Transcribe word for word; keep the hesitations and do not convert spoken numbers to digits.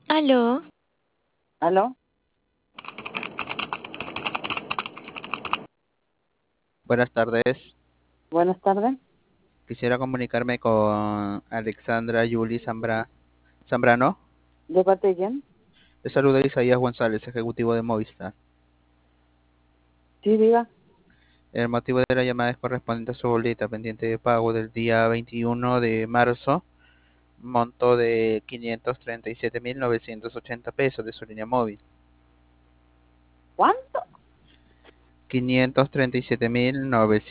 Aló, ¿Aló? Buenas tardes. Buenas tardes. Quisiera comunicarme con Alexandra Yuli Zambra- Zambrano. ¿De parte de quién? Le saluda Isaías González, ejecutivo de Movistar. Sí, diga. El motivo de la llamada es correspondiente a su boleta pendiente de pago del día veintiuno de marzo, monto de quinientos treinta y siete mil novecientos ochenta pesos de su línea móvil. ¿Cuánto? quinientos treinta y siete mil novecientos